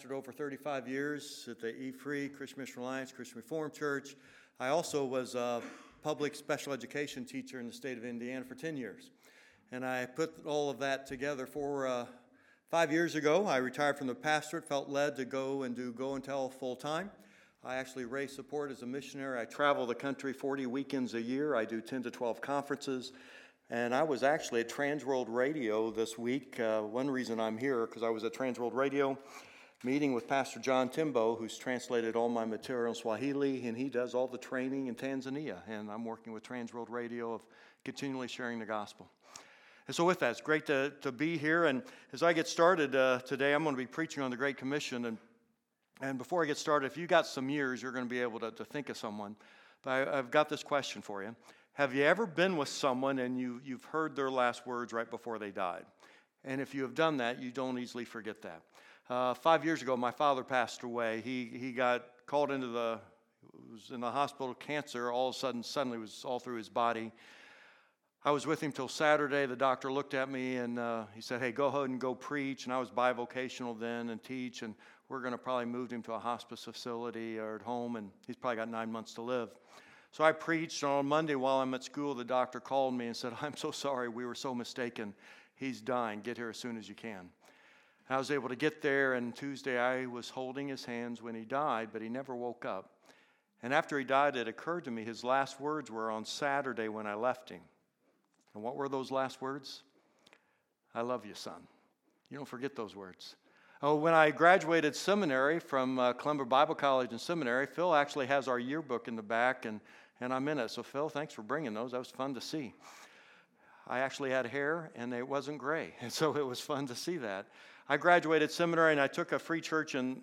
pastored over 35 years at the E-Free Christian Mission Alliance Christian Reformed Church. I also was a public special education teacher in the state of Indiana for 10 years. And I put all of that together for 5 years ago. I retired from the pastorate, felt led to go and do Go and Tell full time. I actually raise support as a missionary. I travel the country 40 weekends a year. I do 10 to 12 conferences. And I was actually at Transworld Radio this week. One reason I'm here, because I was at Transworld Radio meeting with Pastor John Timbo, who's translated all my material in Swahili, and he does all the training in Tanzania. And I'm working with Transworld Radio of continually sharing the gospel. And so with that, it's great to be here. And as I get started today, I'm going to be preaching on the Great Commission. And before I get started, if you got some years, you're going to be able to think of someone. But I've got this question for you. Have you ever been with someone and you've heard their last words right before they died? And if you have done that, you don't easily forget that. 5 years ago, my father passed away. He got called was in the hospital, cancer. All of a sudden, suddenly it was all through his body. I was with him till Saturday. The doctor looked at me and he said, hey, go ahead and go preach. And I was bivocational then and teach. And we're going to probably move him to a hospice facility or at home. And he's probably got 9 months to live. So I preached on Monday while I'm at school. The doctor called me and said, I'm so sorry. We were so mistaken. He's dying. Get here as soon as you can. I was able to get there, and Tuesday I was holding his hands when he died, but he never woke up. And after he died, it occurred to me his last words were on Saturday when I left him. And what were those last words? I love you, son. You don't forget those words. Oh, when I graduated seminary from Columbia Bible College and Seminary, Phil actually has our yearbook in the back, and I'm in it. So, Phil, thanks for bringing those. That was fun to see. I actually had hair, and it wasn't gray, and so it was fun to see that. I graduated seminary, and I took a free church in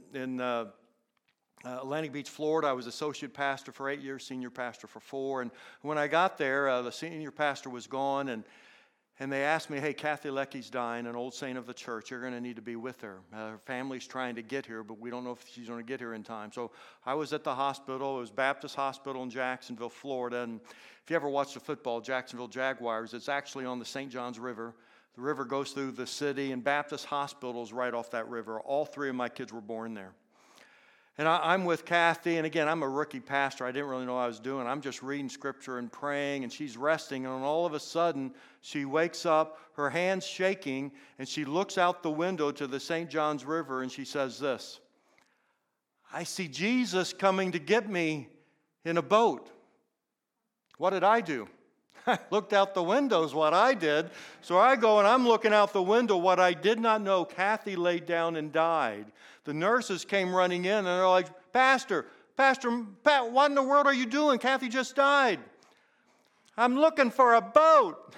Atlantic Beach, Florida. I was associate pastor for 8 years, senior pastor for 4. And when I got there, the senior pastor was gone, and they asked me, hey, Kathy Lecky's dying, an old saint of the church. You're going to need to be with her. Her family's trying to get here, but we don't know if she's going to get here in time. So I was at the hospital. It was Baptist Hospital in Jacksonville, Florida. And if you ever watch the football, Jacksonville Jaguars, it's actually on the St. Johns River. The river goes through the city, and Baptist Hospital is right off that river. All 3 of my kids were born there. And I'm with Kathy, and again, I'm a rookie pastor. I didn't really know what I was doing. I'm just reading scripture and praying, and she's resting, and all of a sudden, she wakes up, her hands shaking, and she looks out the window to the St. Johns River, and she says this, I see Jesus coming to get me in a boat. What did I do? I looked out the window is what I did. So I go and I'm looking out the window. What I did not know, Kathy laid down and died. The nurses came running in and they're like, Pastor, Pat, what in the world are you doing? Kathy just died. I'm looking for a boat.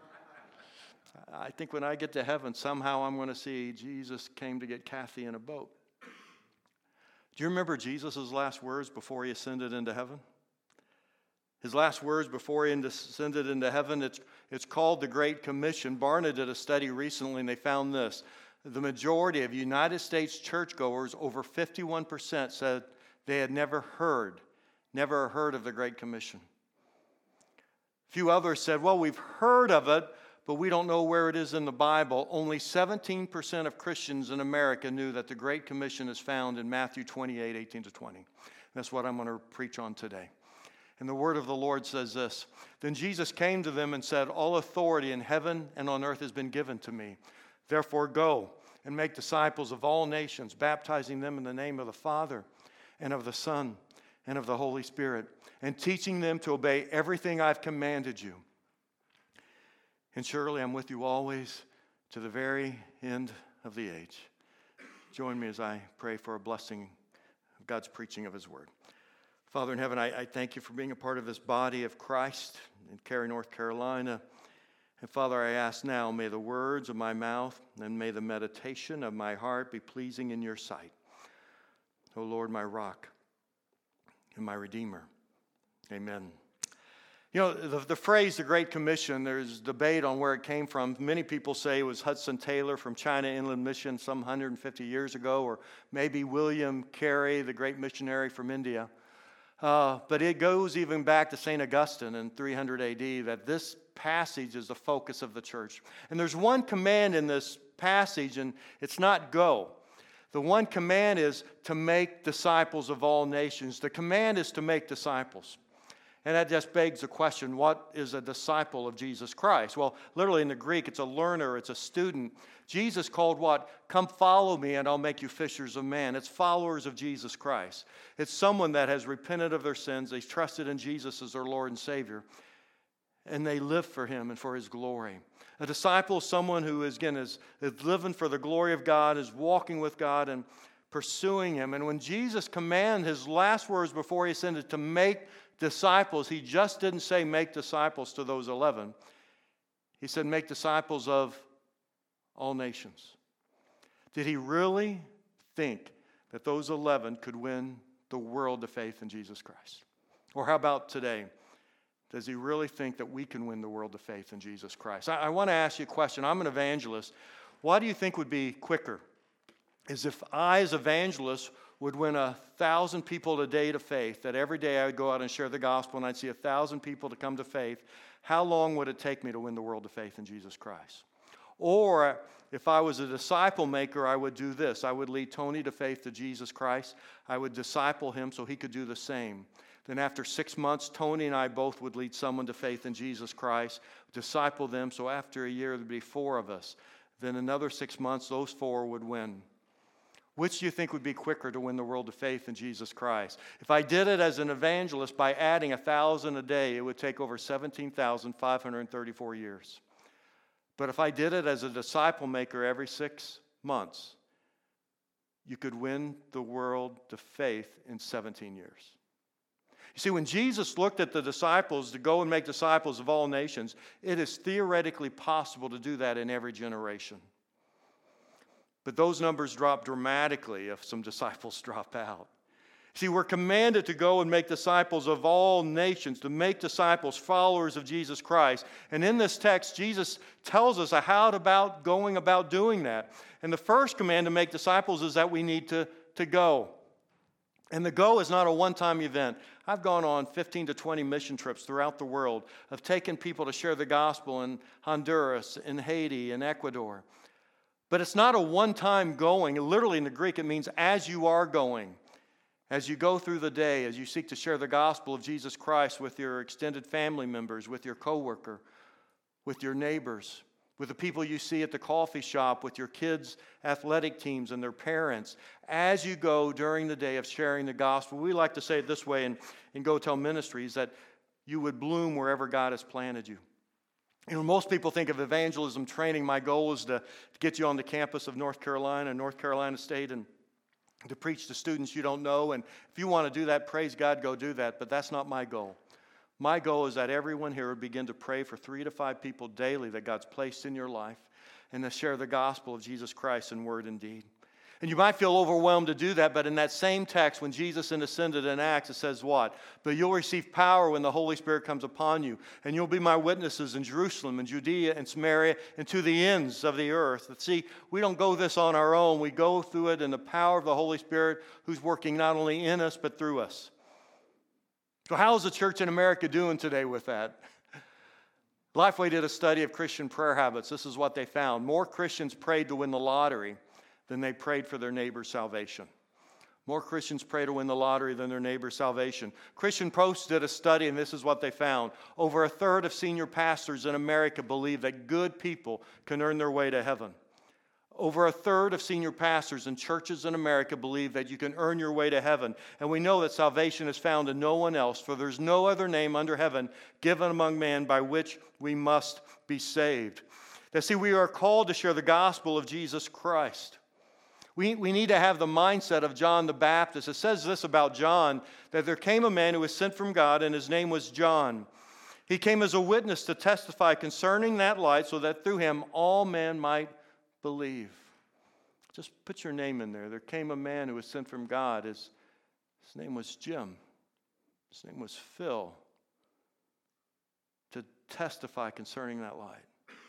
I think when I get to heaven, somehow I'm going to see Jesus came to get Kathy in a boat. Do you remember Jesus' last words before he ascended into heaven? His last words before he ascended into heaven, it's called the Great Commission. Barna did a study recently, and they found this. The majority of United States churchgoers, over 51%, said they had never heard of the Great Commission. A few others said, well, we've heard of it, but we don't know where it is in the Bible. Only 17% of Christians in America knew that the Great Commission is found in Matthew 28, 18 to 20. That's what I'm going to preach on today. And the word of the Lord says this, Then Jesus came to them and said, All authority in heaven and on earth has been given to me. Therefore go and make disciples of all nations, baptizing them in the name of the Father and of the Son and of the Holy Spirit, and teaching them to obey everything I've commanded you. And surely I'm with you always to the very end of the age. Join me as I pray for a blessing of God's preaching of his word. Father in heaven, I thank you for being a part of this body of Christ in Cary, North Carolina. And Father, I ask now, may the words of my mouth and may the meditation of my heart be pleasing in your sight. O Lord, my rock and my redeemer. Amen. You know, the phrase, the Great Commission, there's debate on where it came from. Many people say it was Hudson Taylor from China Inland Mission some 150 years ago, or maybe William Carey, the great missionary from India. But it goes even back to St. Augustine in 300 AD that this passage is the focus of the church. And there's one command in this passage, and it's not go. The one command is to make disciples of all nations. The command is to make disciples. And that just begs the question, what is a disciple of Jesus Christ? Well, literally in the Greek, it's a learner, it's a student. Jesus called what? Come follow me and I'll make you fishers of men. It's followers of Jesus Christ. It's someone that has repented of their sins. They've trusted in Jesus as their Lord and Savior. And they live for Him and for His glory. A disciple is someone who is living for the glory of God, is walking with God and pursuing Him. And when Jesus commanded His last words before He ascended to make disciples, He just didn't say make disciples to those 11. He said make disciples of all nations. Did He really think that those 11 could win the world to faith in Jesus Christ? Or how about today? Does He really think that we can win the world to faith in Jesus Christ? I want to ask you a question. I'm an evangelist. What do you think would be quicker? Is if I, as evangelist, would win 1,000 people a day to faith, that every day I would go out and share the gospel and I'd see 1,000 people to come to faith, how long would it take me to win the world to faith in Jesus Christ? Or if I was a disciple maker, I would do this. I would lead Tony to faith to Jesus Christ. I would disciple him so he could do the same. Then after 6 months, Tony and I both would lead someone to faith in Jesus Christ, disciple them, so after a year there'd be 4 of us. Then another 6 months, those 4 would win. Which do you think would be quicker to win the world to faith in Jesus Christ? If I did it as an evangelist by adding 1,000 a day, it would take over 17,534 years. But if I did it as a disciple maker every 6 months, you could win the world to faith in 17 years. You see, when Jesus looked at the disciples to go and make disciples of all nations, it is theoretically possible to do that in every generation. But those numbers drop dramatically if some disciples drop out. See, we're commanded to go and make disciples of all nations, to make disciples, followers of Jesus Christ. And in this text, Jesus tells us how about going about doing that. And the first command to make disciples is that we need to go. And the go is not a one-time event. I've gone on 15 to 20 mission trips throughout the world of taking people to share the gospel in Honduras, in Haiti, in Ecuador. But it's not a one-time going. Literally in the Greek, it means as you are going. As you go through the day, as you seek to share the gospel of Jesus Christ with your extended family members, with your coworker, with your neighbors, with the people you see at the coffee shop, with your kids' athletic teams and their parents. As you go during the day of sharing the gospel, we like to say it this way in Go Tell Ministries, that you would bloom wherever God has planted you. You know, most people think of evangelism training. My goal is to get you on the campus of North Carolina State, and to preach to students you don't know. And if you want to do that, praise God, go do that. But that's not my goal. My goal is that everyone here would begin to pray for 3 to 5 people daily that God's placed in your life, and to share the gospel of Jesus Christ in word and deed. And you might feel overwhelmed to do that, but in that same text, when Jesus ascended in Acts, it says what? But you'll receive power when the Holy Spirit comes upon you, and you'll be my witnesses in Jerusalem and Judea and Samaria and to the ends of the earth. But see, we don't go this on our own. We go through it in the power of the Holy Spirit, who's working not only in us, but through us. So how is the church in America doing today with that? Lifeway did a study of Christian prayer habits. This is what they found. More Christians prayed to win the lottery than they prayed for their neighbor's salvation. More Christians pray to win the lottery than their neighbor's salvation. Christian Post did a study, and this is what they found. Over a third of senior pastors in America believe that good people can earn their way to heaven. Over a third of senior pastors in churches in America believe that you can earn your way to heaven. And we know that salvation is found in no one else, for there's no other name under heaven given among men by which we must be saved. Now, see, we are called to share the gospel of Jesus Christ. We need to have the mindset of John the Baptist. It says this about John, that there came a man who was sent from God, and his name was John. He came as a witness to testify concerning that light, so that through him all men might believe. Just put your name in there. There came a man who was sent from God. His name was Jim. His name was Phil. To testify concerning that light.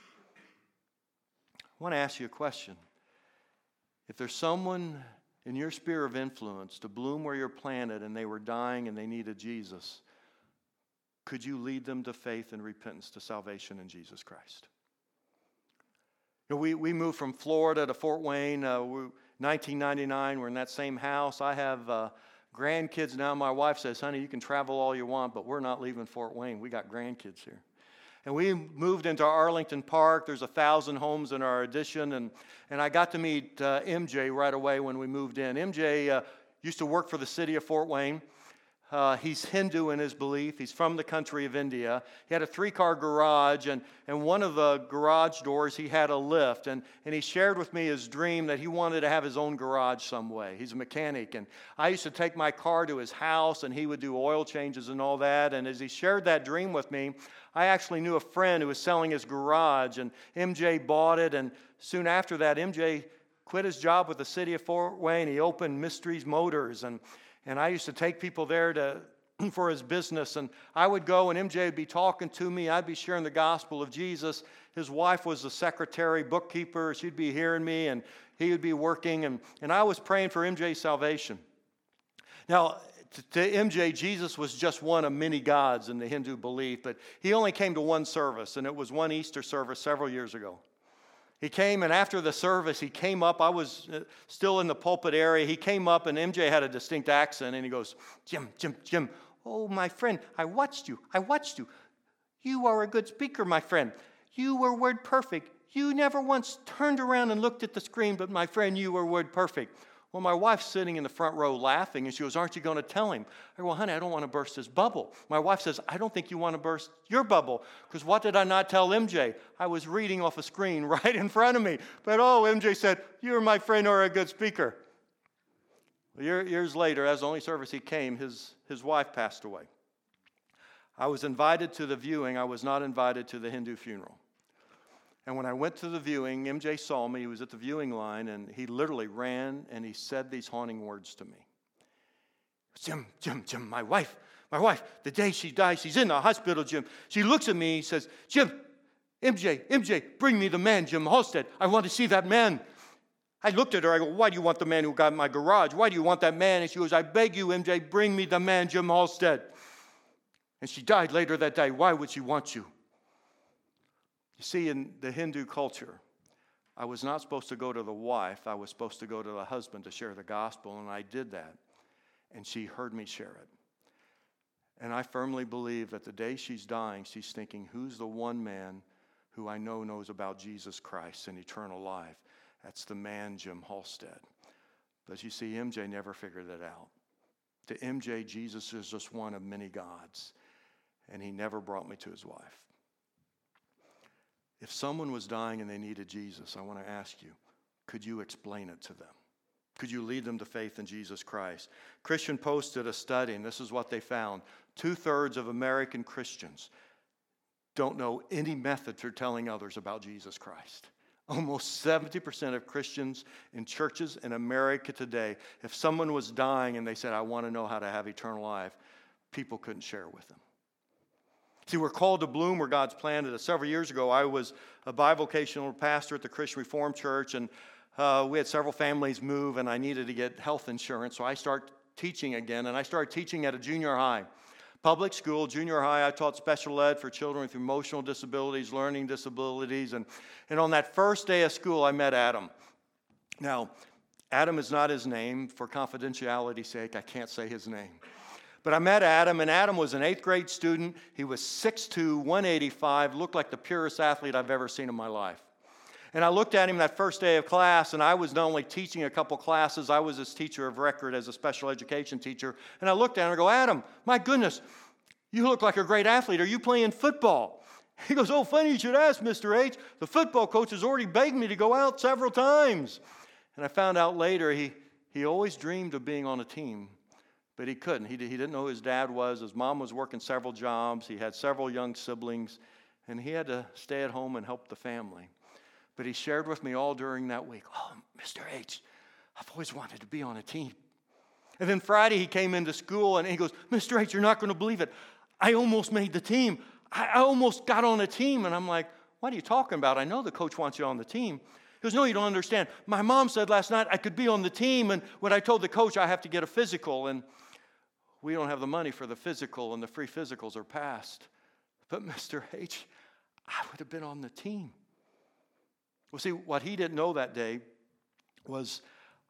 I want to ask you a question. If there's someone in your sphere of influence to bloom where you're planted and they were dying and they needed Jesus, could you lead them to faith and repentance to salvation in Jesus Christ? You know, we moved from Florida to Fort Wayne. 1999, we're in that same house. I have grandkids now. My wife says, honey, you can travel all you want, but we're not leaving Fort Wayne. We got grandkids here. And we moved into Arlington Park. There's 1,000 homes in our addition. And I got to meet MJ right away when we moved in. MJ used to work for the city of Fort Wayne. He's Hindu in his belief. He's from the country of India. He had a 3-car garage, and one of the garage doors, he had a lift. And he shared with me his dream that he wanted to have his own garage some way. He's a mechanic. And I used to take my car to his house, and he would do oil changes and all that. And as he shared that dream with me, I actually knew a friend who was selling his garage, and MJ bought it. And soon after that, MJ quit his job with the city of Fort Wayne. He opened Mysteries Motors, and I used to take people there for his business. And I would go, and MJ would be talking to me. I'd be sharing the gospel of Jesus. His wife was the secretary, bookkeeper. She'd be hearing me, and he would be working. And I was praying for MJ's salvation. Now, to MJ, Jesus was just one of many gods in the Hindu belief. But he only came to one service, and it was one Easter service several years ago. He came, and after the service, he came up. I was still in the pulpit area. He came up, and MJ had a distinct accent, and he goes, Jim, oh, my friend, I watched you. You are a good speaker, my friend. You were word perfect. You never once turned around and looked at the screen, but my friend, you were word perfect. Well, my wife's sitting in the front row laughing, and she goes, aren't you going to tell him? I go, well, honey, I don't want to burst his bubble. My wife says, I don't think you want to burst your bubble, because what did I not tell MJ? I was reading off a screen right in front of me. But, MJ said, you're my friend or a good speaker. Well, years later, as the only service he came, his wife passed away. I was invited to the viewing. I was not invited to the Hindu funeral. And when I went to the viewing, MJ saw me. He was at the viewing line, and he literally ran, and he said these haunting words to me. Jim, my wife, the day she died, she's in the hospital, Jim. She looks at me, he says, Jim, MJ, bring me the man, Jim Halstead. I want to see that man. I looked at her, I go, why do you want the man who got in my garage? Why do you want that man? And she goes, I beg you, MJ, bring me the man, Jim Halstead. And she died later that day. Why would she want you? You see, in the Hindu culture, I was not supposed to go to the wife. I was supposed to go to the husband to share the gospel, and I did that. And she heard me share it. And I firmly believe that the day she's dying, she's thinking, who's the one man who I know knows about Jesus Christ and eternal life? That's the man, Jim Halstead. But you see, MJ never figured that out. To MJ, Jesus is just one of many gods, and he never brought me to his wife. If someone was dying and they needed Jesus, I want to ask you, could you explain it to them? Could you lead them to faith in Jesus Christ? Christian Post did a study, and this is what they found. 2/3 of American Christians don't know any method for telling others about Jesus Christ. Almost 70% of Christians in churches in America today, if someone was dying and they said, I want to know how to have eternal life, people couldn't share with them. See, we're called to bloom where God's planted us. Several years ago, I was a bivocational pastor at the Christian Reformed Church, and we had several families move, and I needed to get health insurance, so I started teaching again, and I started teaching at a junior high. Public school, junior high, I taught special ed for children with emotional disabilities, learning disabilities, and on that first day of school, I met Adam. Now, Adam is not his name. For confidentiality's sake, I can't say his name. But I met Adam, and Adam was an 8th grade student. He was 6'2", 185, looked like the purest athlete I've ever seen in my life. And I looked at him that first day of class, and I was not only teaching a couple classes, I was his teacher of record as a special education teacher. And I looked at him and I go, Adam, my goodness, you look like a great athlete. Are you playing football? He goes, oh, funny you should ask, Mr. H. The football coach has already begged me to go out several times. And I found out later he always dreamed of being on a team. But he couldn't. He didn't know who his dad was. His mom was working several jobs. He had several young siblings. And he had to stay at home and help the family. But he shared with me all during that week, oh, Mr. H, I've always wanted to be on a team. And then Friday he came into school and he goes, Mr. H, you're not going to believe it. I almost made the team. I almost got on a team. And I'm like, what are you talking about? I know the coach wants you on the team. He goes, no, you don't understand. My mom said last night I could be on the team. And when I told the coach I have to get a physical, and we don't have the money for the physical, and the free physicals are passed. But Mr. H, I would have been on the team. Well, see, what he didn't know that day was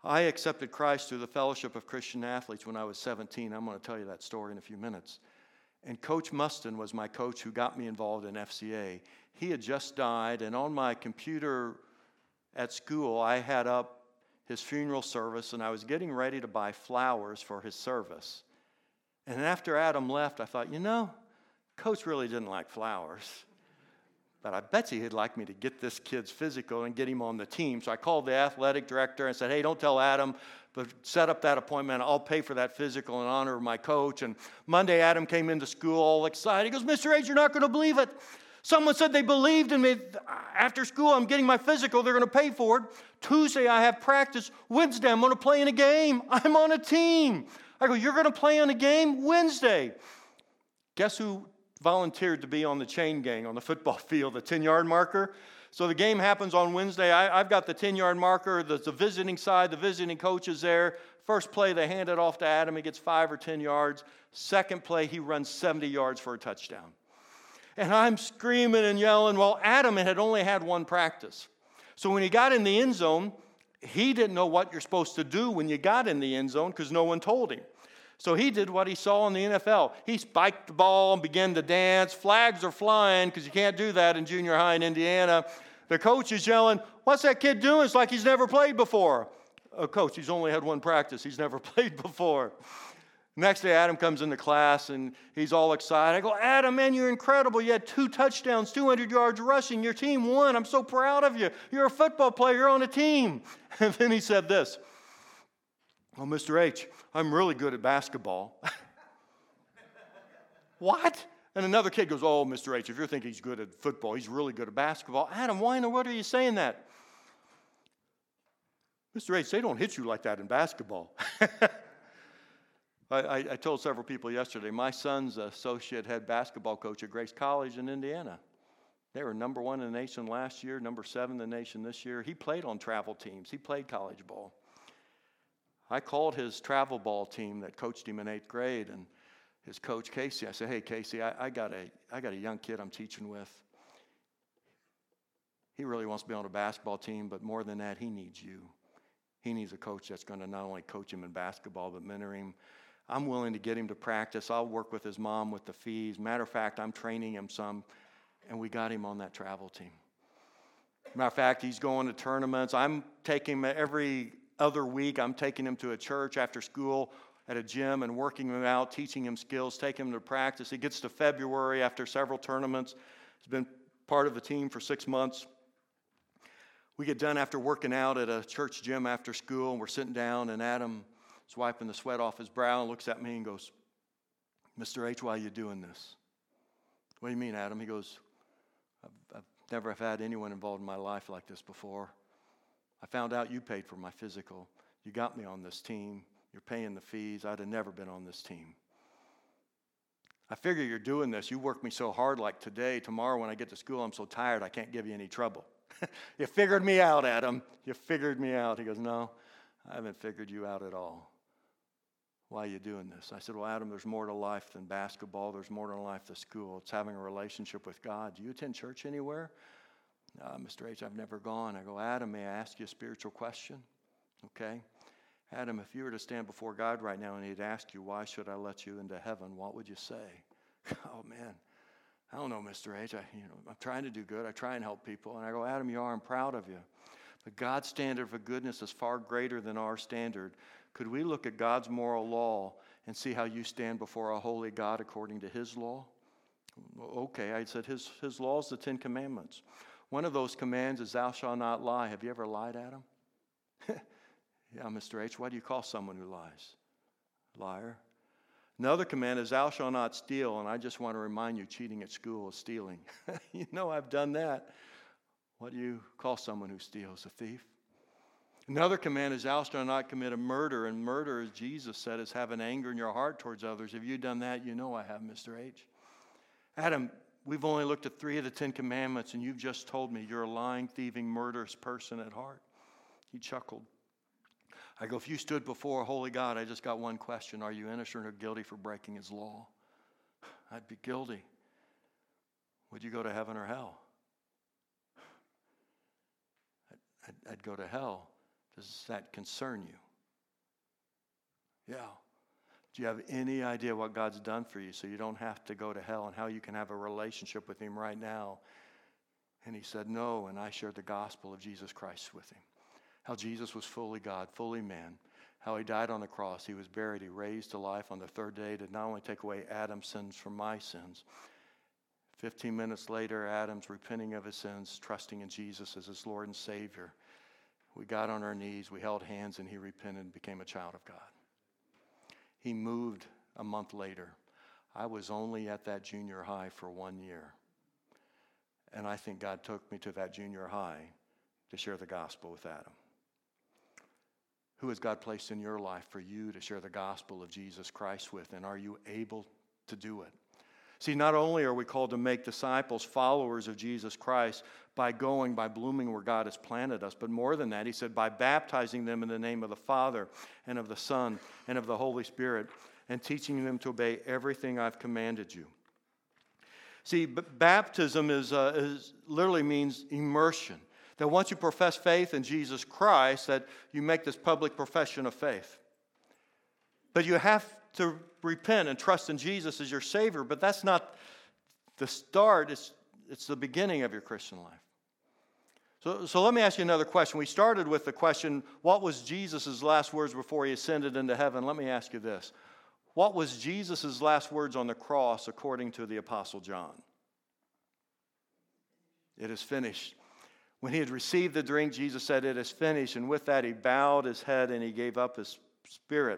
I accepted Christ through the Fellowship of Christian Athletes when I was 17. I'm going to tell you that story in a few minutes. And Coach Mustin was my coach who got me involved in FCA. He had just died, and on my computer at school, I had up his funeral service, and I was getting ready to buy flowers for his service. And after Adam left, I thought, Coach really didn't like flowers. But I bet he'd like me to get this kid's physical and get him on the team. So I called the athletic director and said, hey, don't tell Adam, but set up that appointment. I'll pay for that physical in honor of my coach. And Monday, Adam came into school all excited. He goes, Mr. H, you're not going to believe it. Someone said they believed in me. After school, I'm getting my physical. They're going to pay for it. Tuesday, I have practice. Wednesday, I'm going to play in a game. I'm on a team. I go, you're going to play on a game? Wednesday. Guess who volunteered to be on the chain gang on the football field, the 10-yard marker? So the game happens on Wednesday. I've got the 10-yard marker. The visiting side, the visiting coach is there. First play, they hand it off to Adam. He gets 5 or 10 yards. Second play, he runs 70 yards for a touchdown. And I'm screaming and yelling. Well, Adam had only had one practice. So when he got in the end zone, he didn't know what you're supposed to do when you got in the end zone because no one told him. So he did what he saw in the NFL. He spiked the ball and began to dance. Flags are flying because you can't do that in junior high in Indiana. The coach is yelling, what's that kid doing? It's like he's never played before. Oh, coach, he's only had one practice. He's never played before. Next day, Adam comes into class, and he's all excited. I go, Adam, man, you're incredible. You had 2 touchdowns, 200 yards rushing. Your team won. I'm so proud of you. You're a football player. You're on a team. And then he said this, well, Mr. H, I'm really good at basketball. What? And another kid goes, oh, Mr. H, if you're thinking he's good at football, he's really good at basketball. Adam, why in the world are you saying that? Mr. H, they don't hit you like that in basketball. I told several people yesterday, my son's associate head basketball coach at Grace College in Indiana. They were number 1 in the nation last year, number 7 in the nation this year. He played on travel teams. He played college ball. I called his travel ball team that coached him in 8th grade, and his coach, Casey, I said, hey, Casey, I got a young kid I'm teaching with. He really wants to be on a basketball team, but more than that, he needs you. He needs a coach that's going to not only coach him in basketball, but mentor him. I'm willing to get him to practice. I'll work with his mom with the fees. Matter of fact, I'm training him some, and we got him on that travel team. Matter of fact, he's going to tournaments. I'm taking him every other week. I'm taking him to a church after school at a gym and working him out, teaching him skills, taking him to practice. He gets to February after several tournaments. He's been part of the team for 6 months. We get done after working out at a church gym after school, and we're sitting down, and Adam is wiping the sweat off his brow and looks at me and goes, Mr. H, why are you doing this? What do you mean, Adam? He goes, I've never had anyone involved in my life like this before. I found out you paid for my physical. You got me on this team. You're paying the fees. I'd have never been on this team. I figure you're doing this. You work me so hard like today. Tomorrow when I get to school, I'm so tired I can't give you any trouble. You figured me out, Adam. You figured me out. He goes, no, I haven't figured you out at all. Why are you doing this? I said, well, Adam, there's more to life than basketball. There's more to life than school. It's having a relationship with God. Do you attend church anywhere? Mr. H, I've never gone. I go, Adam, may I ask you a spiritual question? Okay. Adam, if you were to stand before God right now and he'd ask you, why should I let you into heaven? What would you say? Oh, man. I don't know, Mr. H. I'm trying to do good. I try and help people. And I go, Adam, I'm proud of you. But God's standard for goodness is far greater than our standard. Could we look at God's moral law and see how you stand before a holy God according to his law? Okay, I said his law is the 10 Commandments. One of those commands is thou shalt not lie. Have you ever lied, Adam? Yeah, Mr. H, why do you call someone who lies? Liar. Another command is thou shalt not steal, and I just want to remind you, cheating at school is stealing. You know I've done that. What do you call someone who steals? A thief? Another command is thou shalt not commit a murder, and murder, as Jesus said, is having anger in your heart towards others. Have you done that? You know I have, Mr. H. Adam, we've only looked at 3 of the 10 Commandments, and you've just told me you're a lying, thieving, murderous person at heart. He chuckled. I go, if you stood before a holy God, I just got one question. Are you innocent or guilty for breaking his law? I'd be guilty. Would you go to heaven or hell? I'd go to hell. Does that concern you? Yeah. Do you have any idea what God's done for you so you don't have to go to hell, and how you can have a relationship with him right now? And he said, no, and I shared the gospel of Jesus Christ with him. How Jesus was fully God, fully man. How he died on the cross, he was buried, he raised to life on the third day to not only take away Adam's sins from my sins. 15 minutes later, Adam's repenting of his sins, trusting in Jesus as his Lord and Savior. We got on our knees, we held hands, and he repented and became a child of God. He moved a month later. I was only at that junior high for 1 year. And I think God took me to that junior high to share the gospel with Adam. Who has God placed in your life for you to share the gospel of Jesus Christ with? And are you able to do it? See, not only are we called to make disciples, followers of Jesus Christ, by blooming where God has planted us, but more than that, he said, by baptizing them in the name of the Father and of the Son and of the Holy Spirit, and teaching them to obey everything I've commanded you. See, baptism is literally means immersion. That once you profess faith in Jesus Christ, that you make this public profession of faith. But you have to repent and trust in Jesus as your Savior, but that's not the start, it's the beginning of your Christian life. So let me ask you another question. We started with the question, what was Jesus' last words before he ascended into heaven? Let me ask you this. What was Jesus' last words on the cross according to the Apostle John? It is finished. When he had received the drink, Jesus said, it is finished. And with that, he bowed his head and he gave up his spirit.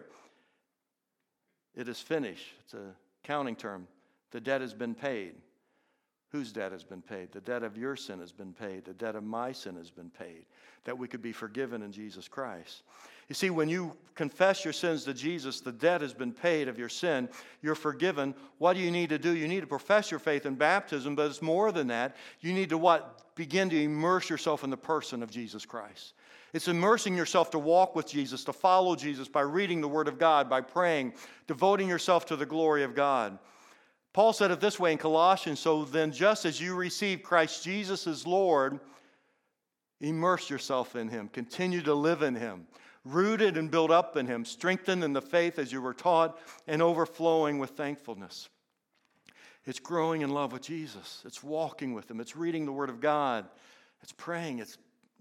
It is finished. It's a counting term. The debt has been paid. Whose debt has been paid? The debt of your sin has been paid. The debt of my sin has been paid. That we could be forgiven in Jesus Christ. You see, when you confess your sins to Jesus, the debt has been paid of your sin. You're forgiven. What do you need to do? You need to profess your faith in baptism, but it's more than that. You need to what? Begin to immerse yourself in the person of Jesus Christ. It's immersing yourself to walk with Jesus, to follow Jesus by reading the Word of God, by praying, devoting yourself to the glory of God. Paul said it this way in Colossians, so then just as you receive Christ Jesus as Lord, immerse yourself in him. Continue to live in him. Rooted and built up in him. Strengthened in the faith as you were taught and overflowing with thankfulness. It's growing in love with Jesus. It's walking with him. It's reading the Word of God. It's praying. It's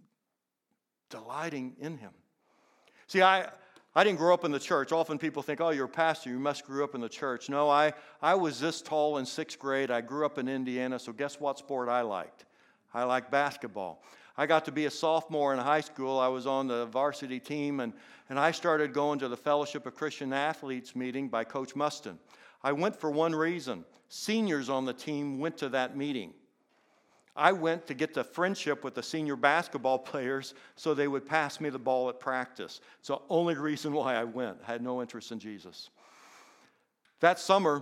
delighting in him. See, I didn't grow up in the church. Often people think, oh, you're a pastor, you must grew up in the church. No, I was this tall in 6th grade. I grew up in Indiana, so guess what sport I liked? I liked basketball. I got to be a sophomore in high school. I was on the varsity team, and I started going to the Fellowship of Christian Athletes meeting by Coach Mustin. I went for one reason. Seniors on the team went to that meeting. I went to get the friendship with the senior basketball players so they would pass me the ball at practice. It's the only reason why I went. I had no interest in Jesus. That summer,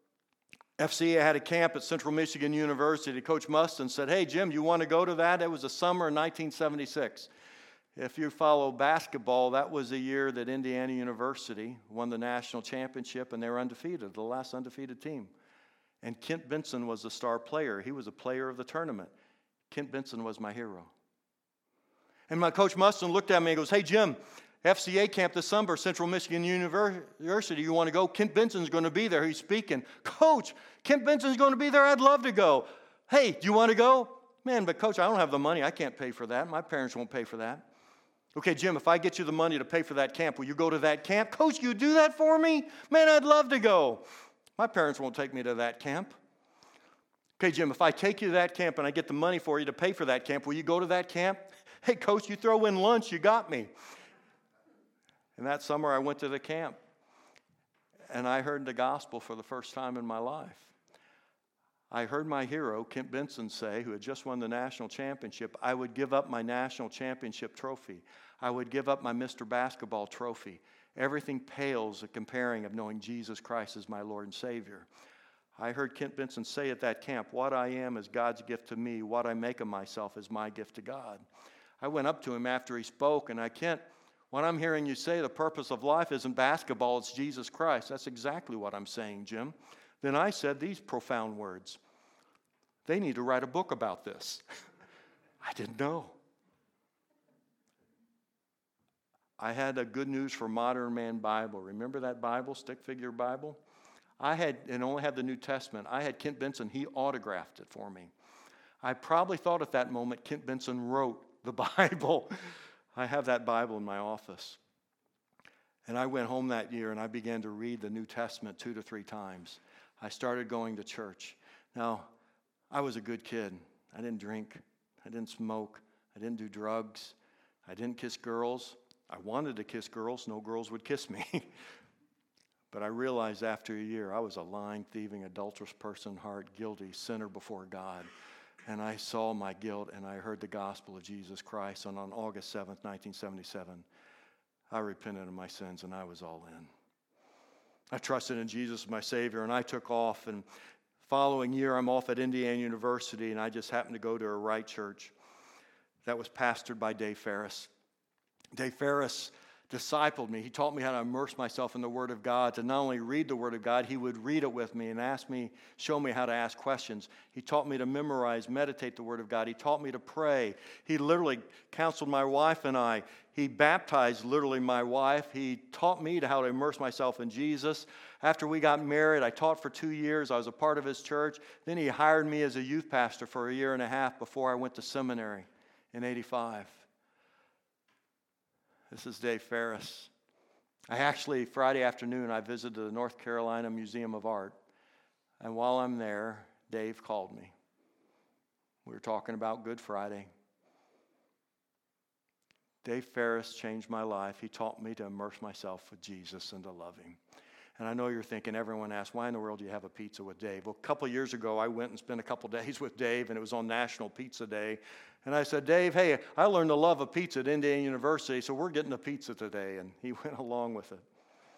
FCA had a camp at Central Michigan University. Coach Mustin said, hey, Jim, you want to go to that? It was the summer of 1976. If you follow basketball, that was the year that Indiana University won the national championship, and they were undefeated, the last undefeated team. And Kent Benson was the star player. He was a player of the tournament. Kent Benson was my hero. And my Coach Mustin looked at me and goes, hey, Jim, FCA camp this summer, Central Michigan University, you want to go? Kent Benson's going to be there. He's speaking. Coach, Kent Benson's going to be there. I'd love to go. Hey, do you want to go? Man, but Coach, I don't have the money. I can't pay for that. My parents won't pay for that. Okay, Jim, if I get you the money to pay for that camp, will you go to that camp? Coach, you do that for me? Man, I'd love to go. My parents won't take me to that camp. Okay, Jim, if I take you to that camp and I get the money for you to pay for that camp, will you go to that camp? Hey, Coach, you throw in lunch, you got me. And that summer I went to the camp, and I heard the gospel for the first time in my life. I heard my hero, Kent Benson, say, who had just won the national championship, I would give up my national championship trophy. I would give up my Mr. Basketball trophy. Everything pales at comparing of knowing Jesus Christ as my Lord and Savior. I heard Kent Benson say at that camp, what I am is God's gift to me. What I make of myself is my gift to God. I went up to him after he spoke, and what I'm hearing you say, the purpose of life isn't basketball, it's Jesus Christ. That's exactly what I'm saying, Jim. Then I said these profound words. They need to write a book about this. I didn't know. I had a Good News for Modern Man Bible. Remember that Bible, stick figure Bible? And only had the New Testament. I had Kent Benson, he autographed it for me. I probably thought at that moment Kent Benson wrote the Bible. I have that Bible in my office. And I went home that year and I began to read the New Testament 2 to 3 times. I started going to church. Now, I was a good kid. I didn't drink. I didn't smoke. I didn't do drugs. I didn't kiss girls. I wanted to kiss girls. No girls would kiss me. But I realized after a year I was a lying, thieving, adulterous person, heart guilty, sinner before God. And I saw my guilt and I heard the gospel of Jesus Christ. And on August 7th, 1977, I repented of my sins and I was all in. I trusted in Jesus as my Savior and I took off. And following year, I'm off at Indiana University and I just happened to go to a Wright church that was pastored by Dave Ferris. Dave Ferris discipled me. He taught me how to immerse myself in the Word of God, to not only read the Word of God, he would read it with me and show me how to ask questions. He taught me to memorize, meditate the Word of God. He taught me to pray. He literally counseled my wife and I. He baptized literally my wife. He taught me how to immerse myself in Jesus. After we got married, I taught for 2 years. I was a part of his church. Then he hired me as a youth pastor for 1.5 years before I went to seminary in 1985. This is Dave Ferris. Friday afternoon, I visited the North Carolina Museum of Art. And while I'm there, Dave called me. We were talking about Good Friday. Dave Ferris changed my life. He taught me to immerse myself with Jesus and to love him. And I know you're thinking, everyone asks, why in the world do you have a pizza with Dave? Well, a couple of years ago, I went and spent a couple days with Dave, and it was on National Pizza Day. And I said, Dave, hey, I learned the love of pizza at Indiana University, so we're getting a pizza today. And he went along with it.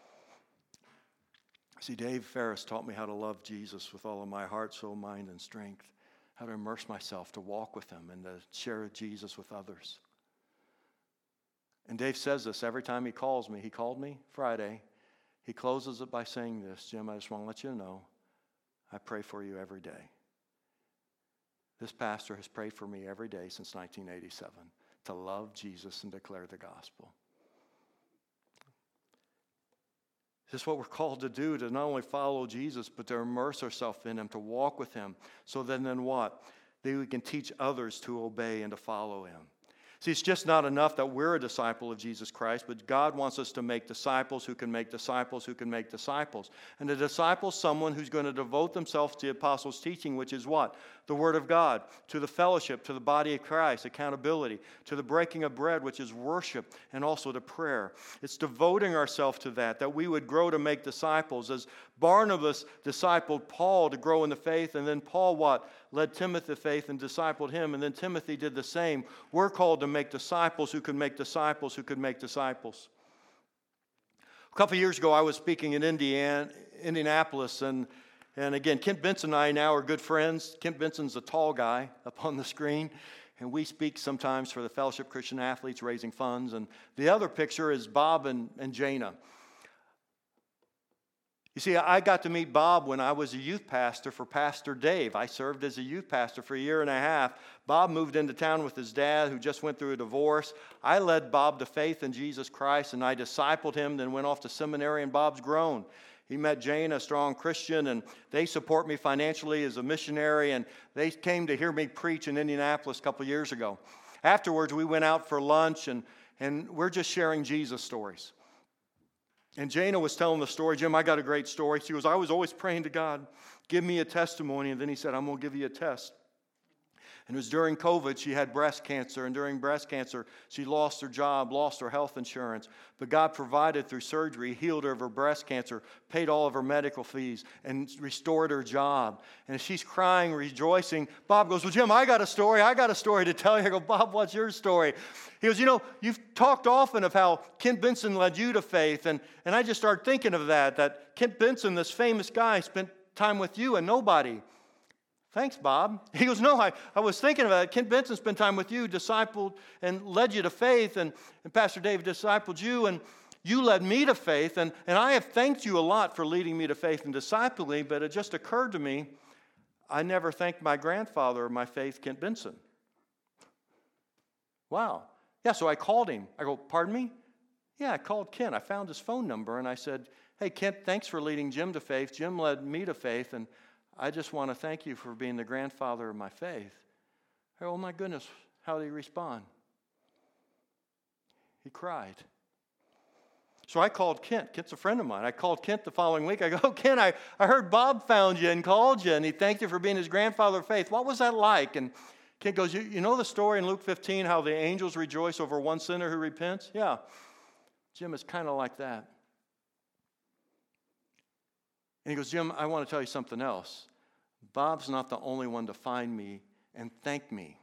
See, Dave Ferris taught me how to love Jesus with all of my heart, soul, mind, and strength, how to immerse myself, to walk with him, and to share Jesus with others. And Dave says this every time he calls me. He called me Friday. He closes it by saying this, Jim, I just want to let you know, I pray for you every day. This pastor has prayed for me every day since 1987 to love Jesus and declare the gospel. This is what we're called to do, to not only follow Jesus, but to immerse ourselves in him, to walk with him. So then what? Then we can teach others to obey and to follow him. See, it's just not enough that we're a disciple of Jesus Christ, but God wants us to make disciples who can make disciples who can make disciples. And a disciple is someone who's going to devote themselves to the apostles' teaching, which is what? The Word of God, to the fellowship, to the body of Christ, accountability, to the breaking of bread, which is worship, and also to prayer. It's devoting ourselves to that we would grow to make disciples. As Barnabas discipled Paul to grow in the faith, and then Paul what? Led Timothy to faith and discipled him, and then Timothy did the same. We're called to make disciples who can make disciples who can make disciples. A couple of years ago, I was speaking in Indianapolis, and again, Kent Benson and I now are good friends. Kent Benson's a tall guy up on the screen, and we speak sometimes for the Fellowship Christian Athletes, raising funds. And the other picture is Bob and Jana. You see, I got to meet Bob when I was a youth pastor for Pastor Dave. I served as a youth pastor for 1.5 years. Bob moved into town with his dad, who just went through a divorce. I led Bob to faith in Jesus Christ, and I discipled him, then went off to seminary, and Bob's grown. He met Jane, a strong Christian, and they support me financially as a missionary, and they came to hear me preach in Indianapolis a couple of years ago. Afterwards, we went out for lunch, and we're just sharing Jesus stories. And Jana was telling the story, Jim, I got a great story. She goes, I was always praying to God, give me a testimony. And then he said, I'm going to give you a test. And it was during COVID, she had breast cancer. And during breast cancer, she lost her job, lost her health insurance. But God provided through surgery, healed her of her breast cancer, paid all of her medical fees, and restored her job. And she's crying, rejoicing. Bob goes, well, Jim, I got a story to tell you. I go, Bob, what's your story? He goes, you've talked often of how Kent Benson led you to faith. And I just started thinking of that Kent Benson, this famous guy, spent time with you and nobody. Thanks, Bob. He goes, no, I was thinking about it. Kent Benson spent time with you, discipled and led you to faith, and Pastor Dave discipled you, and you led me to faith, and I have thanked you a lot for leading me to faith and discipling, but it just occurred to me, I never thanked my grandfather of my faith, Kent Benson. Wow. Yeah, so I called him. I go, pardon me? Yeah, I called Kent. I found his phone number, and I said, hey, Kent, thanks for leading Jim to faith. Jim led me to faith, and I just want to thank you for being the grandfather of my faith. Oh, my goodness, how did he respond? He cried. So I called Kent. Kent's a friend of mine. I called Kent the following week. I go, Kent, I heard Bob found you and called you, and he thanked you for being his grandfather of faith. What was that like? And Kent goes, you know the story in Luke 15, how the angels rejoice over one sinner who repents? Yeah. Jim, it's kind of like that. And he goes, Jim, I want to tell you something else. Bob's not the only one to find me and thank me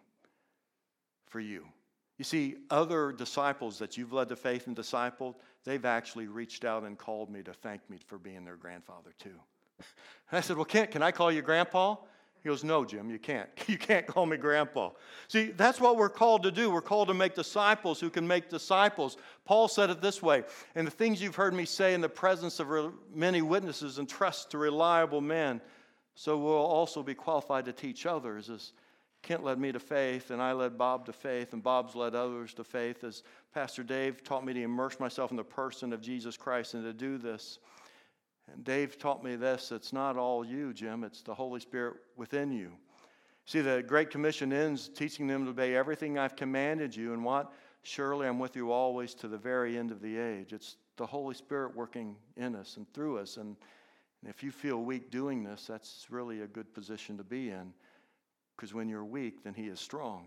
for you. You see, other disciples that you've led to faith and discipled, they've actually reached out and called me to thank me for being their grandfather too. And I said, well, Kent, can I call you Grandpa? He goes, no, Jim, you can't. You can't call me Grandpa. See, that's what we're called to do. We're called to make disciples who can make disciples. Paul said it this way, and the things you've heard me say in the presence of many witnesses, entrust to reliable men, so we'll also be qualified to teach others. As Kent led me to faith, and I led Bob to faith, and Bob's led others to faith, as Pastor Dave taught me to immerse myself in the person of Jesus Christ and to do this. And Dave taught me this, it's not all you, Jim, it's the Holy Spirit within you. See, the Great Commission ends teaching them to obey everything I've commanded you, and what? Surely I'm with you always to the very end of the age. It's the Holy Spirit working in us and through us, and if you feel weak doing this, that's really a good position to be in, because when you're weak, then He is strong.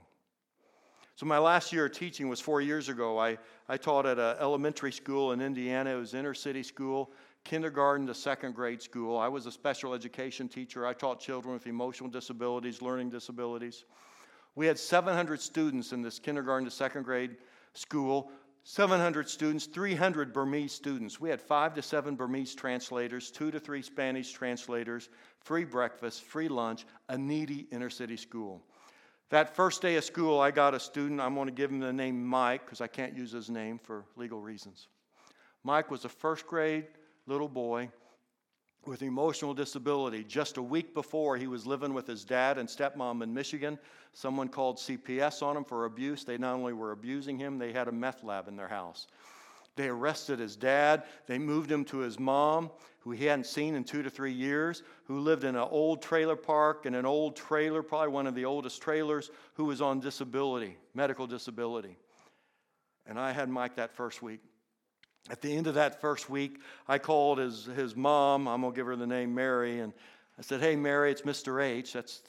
So my last year of teaching was 4 years ago. I taught at an elementary school in Indiana. It was inner city school, kindergarten to second grade school. I was a special education teacher. I taught children with emotional disabilities, learning disabilities. We had 700 students in this kindergarten to second grade school, 700 students, 300 Burmese students. We had 5 to 7 Burmese translators, 2 to 3 Spanish translators, free breakfast, free lunch, a needy inner city school. That first day of school, I got a student. I'm going to give him the name Mike because I can't use his name for legal reasons. Mike was a first grade little boy with emotional disability. Just a week before, he was living with his dad and stepmom in Michigan. Someone called CPS on him for abuse. They not only were abusing him, they had a meth lab in their house. They arrested his dad. They moved him to his mom, who he hadn't seen in 2 to 3 years, who lived in an old trailer park, in an old trailer, probably one of the oldest trailers, who was on disability, medical disability. And I had Mike that first week. At the end of that first week, I called his mom. I'm going to give her the name Mary. And I said, hey, Mary, it's Mr. H. That's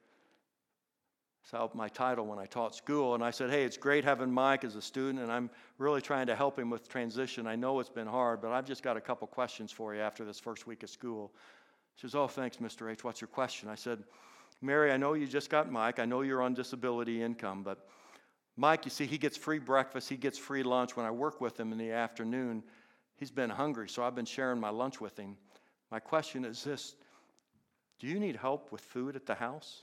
my title when I taught school. And I said, hey, it's great having Mike as a student, and I'm really trying to help him with transition. I know it's been hard, but I've just got a couple questions for you after this first week of school. She says, oh, thanks, Mr. H. What's your question? I said, Mary, I know you just got Mike. I know you're on disability income, but Mike, you see, he gets free breakfast, he gets free lunch. When I work with him in the afternoon, he's been hungry, so I've been sharing my lunch with him. My question is this: do you need help with food at the house?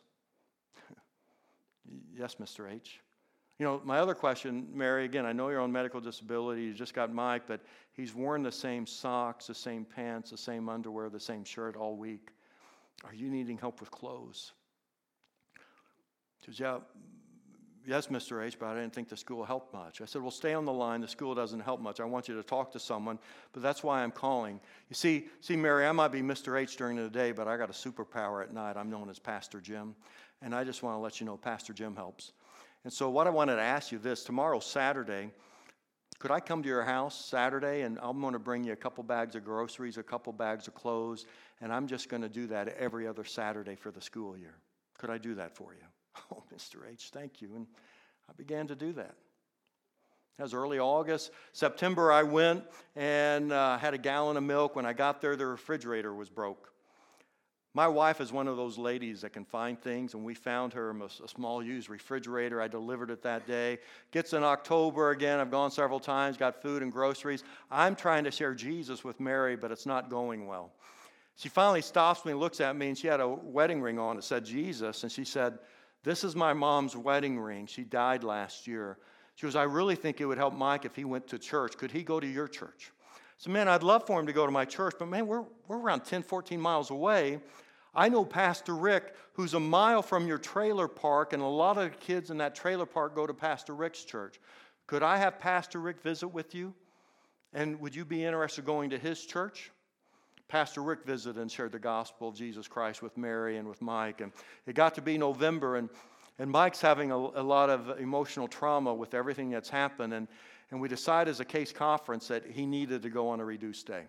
Yes, Mr. H. You know, my other question, Mary, again, I know you're on medical disability, you just got Mike, but he's worn the same socks, the same pants, the same underwear, the same shirt all week. Are you needing help with clothes? She says, yes, Mr. H., but I didn't think the school helped much. I said, well, stay on the line. The school doesn't help much. I want you to talk to someone, but that's why I'm calling. You see, Mary, I might be Mr. H during the day, but I got a superpower at night. I'm known as Pastor Jim, and I just want to let you know Pastor Jim helps. And so what I wanted to ask you this, tomorrow's Saturday. Could I come to your house Saturday, and I'm going to bring you a couple bags of groceries, a couple bags of clothes, and I'm just going to do that every other Saturday for the school year. Could I do that for you? Oh, Mr. H., thank you. And I began to do that. That was early August. September, I went and had a gallon of milk. When I got there, the refrigerator was broke. My wife is one of those ladies that can find things, and we found her a small used refrigerator. I delivered it that day. Gets in October again. I've gone several times, got food and groceries. I'm trying to share Jesus with Mary, but it's not going well. She finally stops me and looks at me, and she had a wedding ring on. It said Jesus, and she said, this is my mom's wedding ring. She died last year. She goes, I really think it would help Mike if he went to church. Could he go to your church? So, man, I'd love for him to go to my church, but, man, we're around 10, 14 miles away. I know Pastor Rick, who's a mile from your trailer park, and a lot of the kids in that trailer park go to Pastor Rick's church. Could I have Pastor Rick visit with you? And would you be interested in going to his church? Pastor Rick visited and shared the gospel of Jesus Christ with Mary and with Mike. And it got to be November, and Mike's having a lot of emotional trauma with everything that's happened. And we decided as a case conference that he needed to go on a reduced day.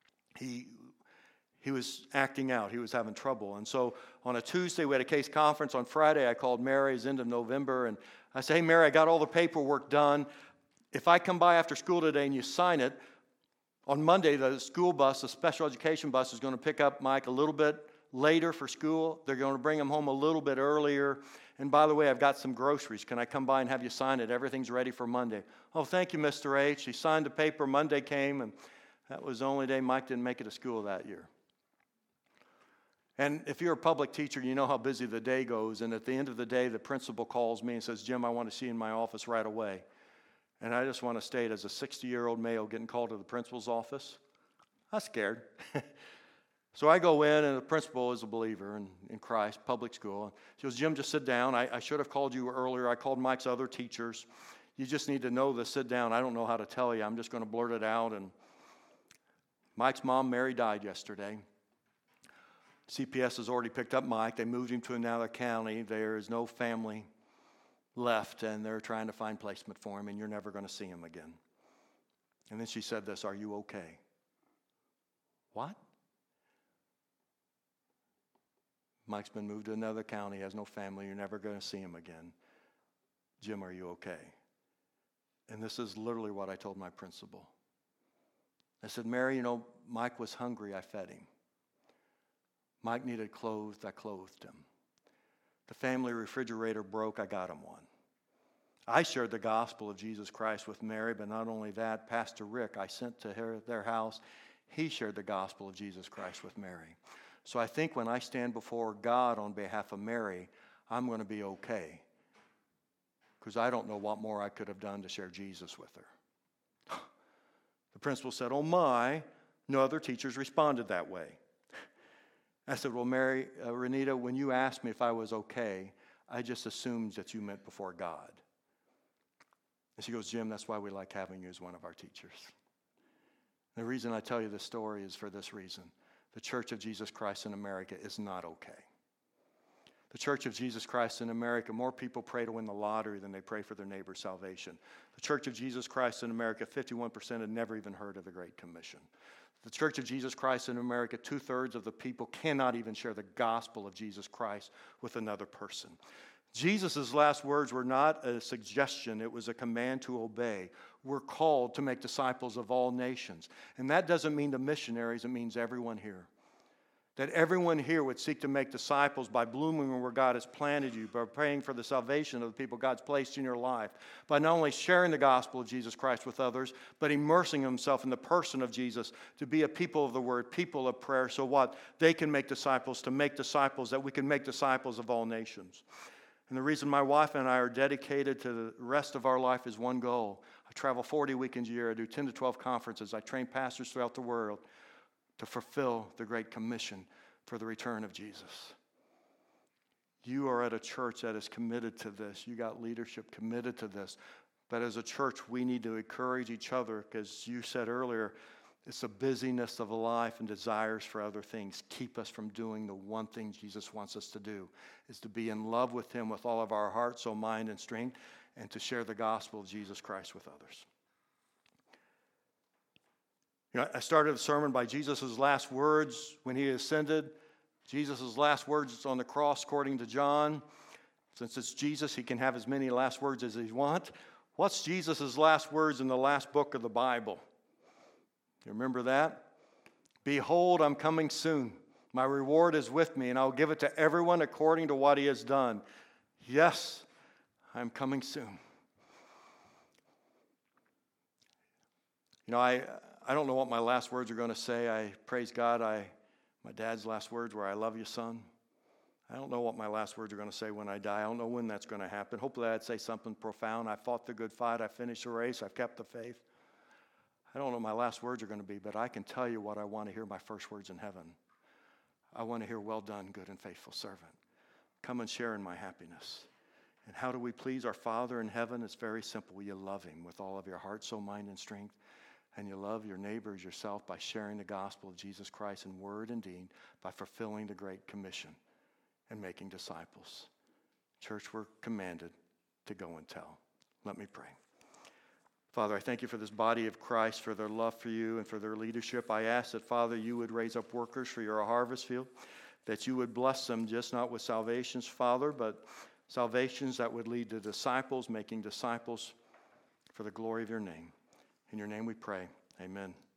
He was acting out. He was having trouble. And so on a Tuesday, we had a case conference. On Friday, I called Mary. It was the end of November. And I said, hey, Mary, I got all the paperwork done. If I come by after school today and you sign it, on Monday, the school bus, the special education bus, is going to pick up Mike a little bit later for school. They're going to bring him home a little bit earlier. And by the way, I've got some groceries. Can I come by and have you sign it? Everything's ready for Monday. Oh, thank you, Mr. H. He signed the paper. Monday came, and that was the only day Mike didn't make it to school that year. And if you're a public teacher, you know how busy the day goes. And at the end of the day, the principal calls me and says, Jim, I want to see you in my office right away. And I just want to state, as a 60-year-old male getting called to the principal's office, I was scared. So I go in, and the principal is a believer in Christ, public school. She goes, Jim, just sit down. I should have called you earlier. I called Mike's other teachers. You just need to know this. Sit down. I don't know how to tell you. I'm just going to blurt it out. And Mike's mom, Mary, died yesterday. CPS has already picked up Mike. They moved him to another county. There is no family left, and they're trying to find placement for him, and you're never going to see him again. And then she said this, are you okay? What? Mike's been moved to another county, has no family, you're never going to see him again. Jim, are you okay? And this is literally what I told my principal. I said, Mary, Mike was hungry, I fed him. Mike needed clothes, I clothed him. The family refrigerator broke, I got him one. I shared the gospel of Jesus Christ with Mary, but not only that, Pastor Rick, I sent to their house, he shared the gospel of Jesus Christ with Mary. So I think when I stand before God on behalf of Mary, I'm going to be okay, because I don't know what more I could have done to share Jesus with her. The principal said, oh my, no other teachers responded that way. I said, well, Mary, Renita, when you asked me if I was okay, I just assumed that you meant before God. And she goes, Jim, that's why we like having you as one of our teachers. The reason I tell you this story is for this reason. The Church of Jesus Christ in America is not okay. The Church of Jesus Christ in America, more people pray to win the lottery than they pray for their neighbor's salvation. The Church of Jesus Christ in America, 51% had never even heard of the Great Commission. The Church of Jesus Christ in America, 2/3 of the people cannot even share the gospel of Jesus Christ with another person. Jesus' last words were not a suggestion, it was a command to obey. We're called to make disciples of all nations. And that doesn't mean the missionaries, it means everyone here. That everyone here would seek to make disciples by blooming where God has planted you, by praying for the salvation of the people God's placed in your life, by not only sharing the gospel of Jesus Christ with others, but immersing himself in the person of Jesus to be a people of the word, people of prayer, so what? They can make disciples, to make disciples, that we can make disciples of all nations. And the reason my wife and I are dedicated to the rest of our life is one goal. I travel 40 weekends a year. I do 10 to 12 conferences. I train pastors throughout the world to fulfill the Great Commission for the return of Jesus. You are at a church that is committed to this. You got leadership committed to this. But as a church, we need to encourage each other, because you said earlier, it's the busyness of life and desires for other things keep us from doing the one thing Jesus wants us to do, is to be in love with him with all of our heart, soul, mind, and strength, and to share the gospel of Jesus Christ with others. I started the sermon by Jesus' last words when he ascended. Jesus' last words on the cross, according to John. Since it's Jesus, he can have as many last words as he wants. What's Jesus' last words in the last book of the Bible? You remember that? Behold, I'm coming soon. My reward is with me, and I'll give it to everyone according to what he has done. Yes, I'm coming soon. I don't know what my last words are going to say. I praise God. My dad's last words were, I love you, son. I don't know what my last words are going to say when I die. I don't know when that's going to happen. Hopefully I'd say something profound. I fought the good fight. I finished the race. I've kept the faith. I don't know what my last words are going to be, but I can tell you what I want to hear my first words in heaven. I want to hear, well done, good and faithful servant. Come and share in my happiness. And how do we please our Father in heaven? It's very simple. You love him with all of your heart, soul, mind, and strength. and you love your neighbor as yourself by sharing the gospel of Jesus Christ in word and deed, by fulfilling the Great Commission and making disciples. Church, we're commanded to go and tell. Let me pray. Father, I thank you for this body of Christ, for their love for you and for their leadership. I ask that, Father, you would raise up workers for your harvest field, that you would bless them just not with salvations, Father, but salvations that would lead to disciples, making disciples for the glory of your name. In your name we pray. Amen.